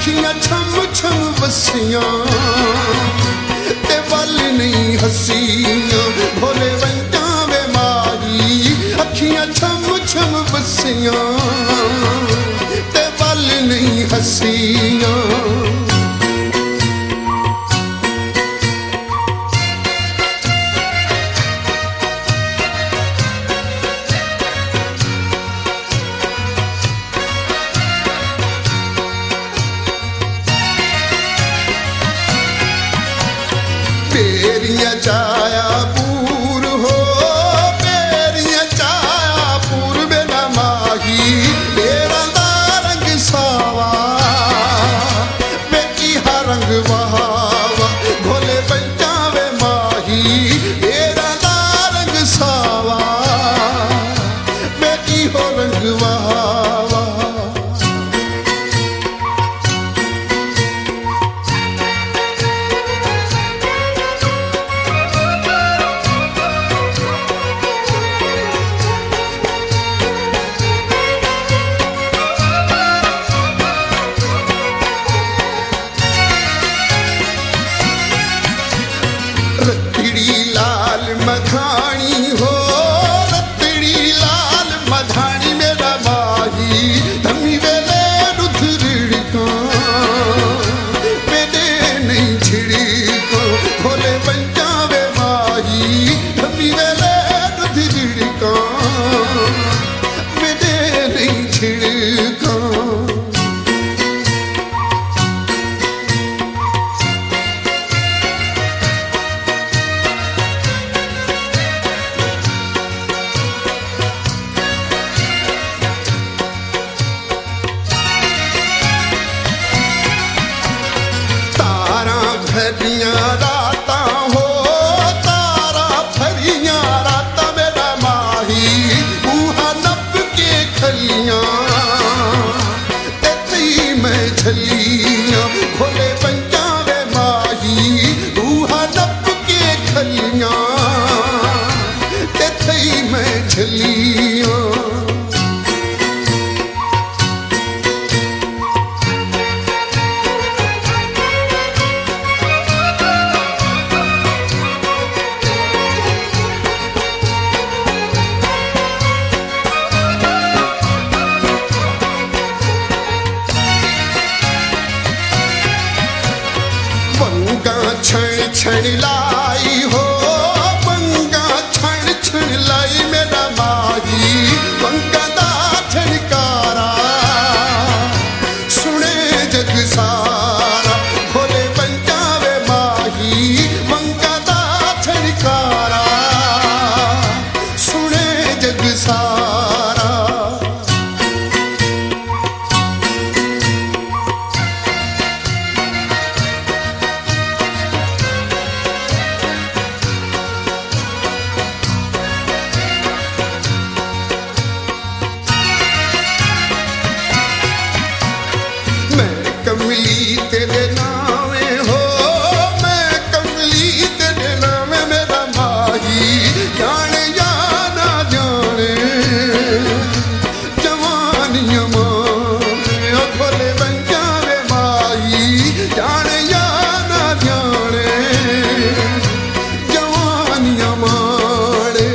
अखियां छम छम वसियां ते वल नहीं हसियां भोले वंजा वे माही अखियां छम छम वसियां ते वल नहीं हसियां पेरियां चाया पूर हो पेरियां चाया पूर बेना माही तेरा दा रंग सावा बेटी हा रंग वहावा भोले बंजा वे माही तेरा दा रंग सावा बेटी हो रंग वहावा रतड़ी लाल मधानी हो रतड़ी लाल मधानी मेरा माही धमी वेले रुधिरिड़का मेरे नहीं छिड़का भोले बंजा वे माही धमी वेले रुधिरिड़का मेरे नहीं छिड़का भरियां राता हो तारा भरियां राता मेरा माही बूहा नप के खलियां तेती मैं झलियां भोले बंजा वे माही बूहा नप के खलियां तेती मैं झलियां बंगा छण छण लाई हो बंगा छण छण लाई मेरा माही बंगा दा छणकारा सुने जग सारा भोले बंजा वे माही बंगा दा छणकारा सुने जग सारा कमली तेरे नामे हो मैं कमली तेरे नामे मेरा माही जाने या ना जाने जवानियां माने भोले बंजा वे माही जाने या ना जाने जवानियां माने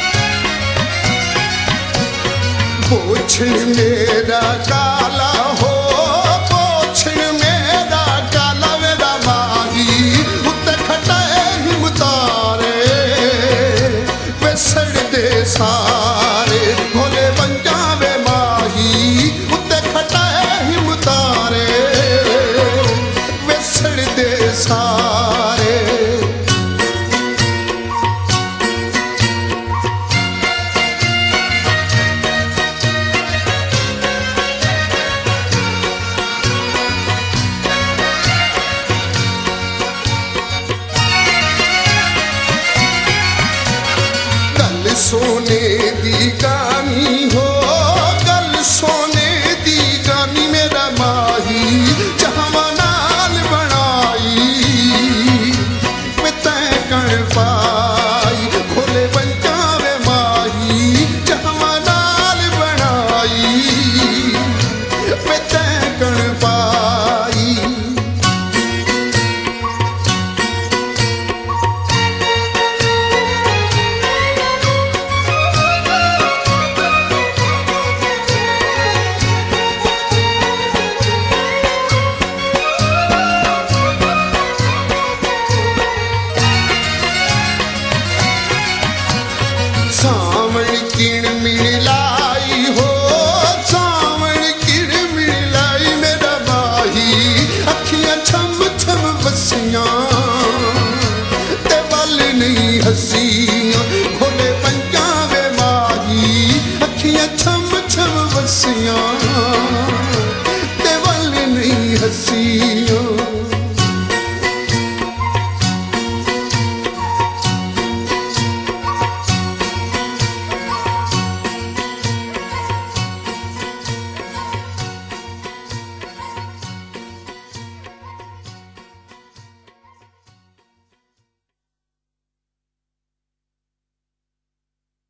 पूछ मेरा काला हो